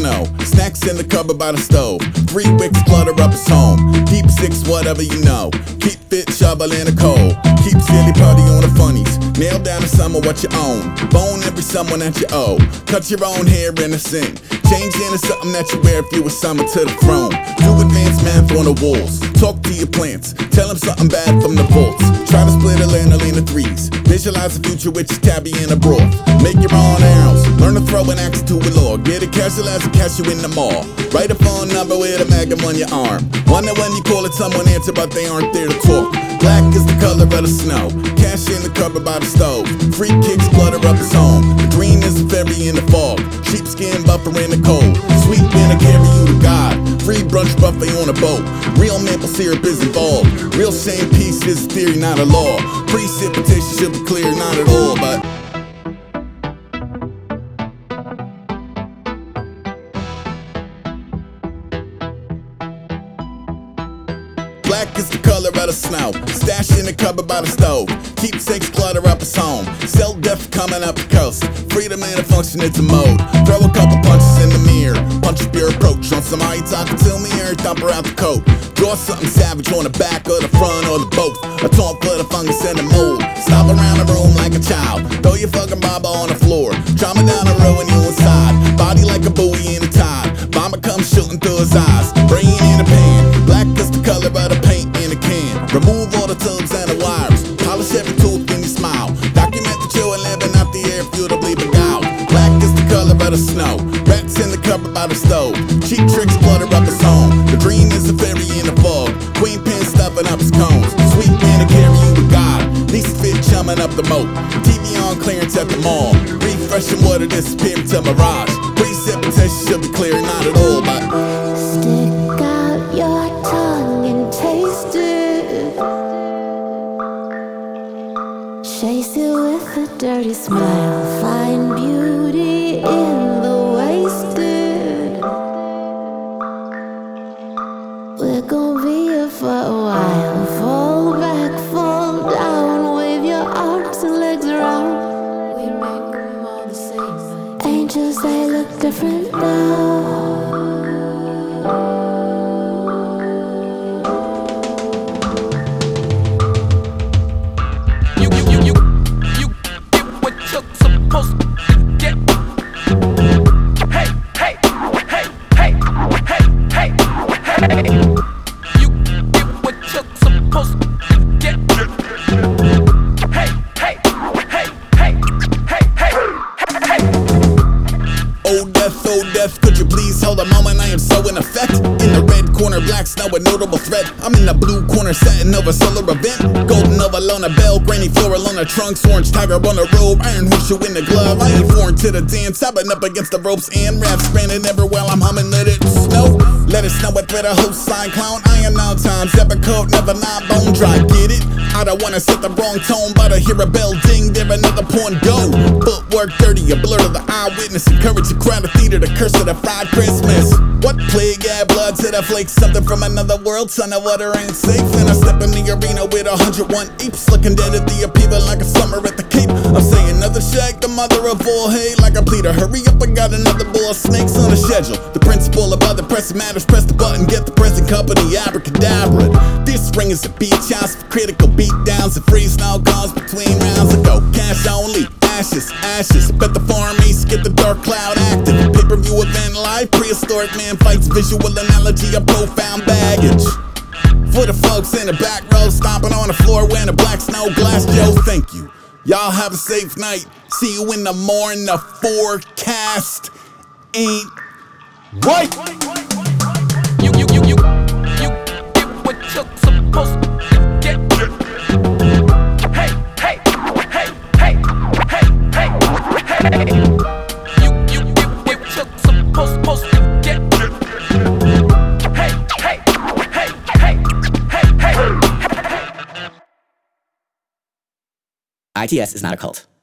snow. Snacks in the cupboard by the stove. 3 wicks, clutter up his home. Keep 6, whatever you know. Keep fit, shovel in the cold. Keep silly party on the funnies. Nail down to some of what you own. Bone every someone that you owe. Cut your own hair in a sink. Change into something that you wear if you were summoned to the throne. Do advanced math on the walls. Talk to your plants. Tell them something bad from the vaults. Try to split a lanolin into 3s. Visualize the future with your tabby in a broth. Make your own arrows. Learn to throw an axe to a log. Get it casual as a catch you in the mall. Write a phone number with a magnum on your arm. Wonder when you call it, someone answer, but they aren't there to talk. Black is the color of the snow. Cash in the cupboard by the stove. Free kicks, clutter up his home. The green is the fairy in the fog. Sheepskin buffer in the cold. Sweet man to carry you to God. Free brunch buffet on a boat. Real maple syrup is involved. Real shame peace is a theory, not a law. Precipitation should be clear, not at all, but black is the color of the snow. Stash in the cupboard by the stove. Keepsakes, clutter up his home. Sell death coming up the coast. Freedom and a function, it's a mode. Throw a couple punches in the mirror. Punch up your approach on somebody talking to me or thumper out the coat. Draw something savage on the back or the front or the both. A taunt for the fungus and the mold. Stop around the room like a child. Throw your fucking baba on the floor. Trauma down and ruin you inside. Body like a buoy in a tide. Bomber comes shooting through his eyes. Brain in a pan. Black is the color of the paint in a can. Remove all the tubes and the wires. Polish every tooth and you smile. Document that you're living out the air futilely beguiled. Black is the color of the snow. Rats in the cupboard by the stove. Cheap tricks, clutter up his home. The dream is a fairy in the fog. Queen pin stuffing up his cones. Sweet man to carry you to God. Least fit chumming up the moat. TV on clearance at the mall. Refreshing water disappearing to mirage. Precipitation should be clear, not at all, but stick out your tongue and taste it. Chase it with a dirty smile. Find beauty in the wasted. We're gonna be here for a while. Fall back, fall down. Wave your arms and legs around. We make them all the same. Angels, they look different now. Oh death, could you please hold a moment? I am so in effect. In the red corner, black snow, a notable threat. I'm in the blue corner, setting over solar event. Golden over Lona Bell, granny floral on the trunks. Orange tiger on the robe, iron horseshoe in the glove. I ain't foreign to the dance, I've been up against the ropes and raps. Spinning everywhere while I'm humming, let it snow. Let it snow with thread a host sign clown. I am now times, ever coat, never not bone dry, get it? I don't wanna set the wrong tone, but I hear a bell ding, there another porn go. Footwork dirty, a blur to the eyewitness. Encourage the crowd of theater, the curse of the fried Christmas. What plague, add blood to the flakes, something from another world, son of water ain't safe. And I step in the arena with 101 apes, looking dead at the upheaval like a summer at the Cape. I'm saying another shag, the mother of all hate, like a pleader. Hurry up, I got another bowl of snakes on the schedule. The principle of other pressing matters, press the button, get the present company, abracadabra. This ring is a beach house for critical beatdowns and free snow calls between rounds ago. Cash only. Ashes, bet the farm ace, get the dark cloud active. Pay-per-view event live, prehistoric man fights, visual analogy of profound baggage. For the folks in the back row, stomping on the floor wearing a black snow glass, Joe, thank you. Y'all have a safe night, see you in the morning, the forecast ain't right. You get what you're supposed to get. You get what you're supposed to get. ITS is not a cult.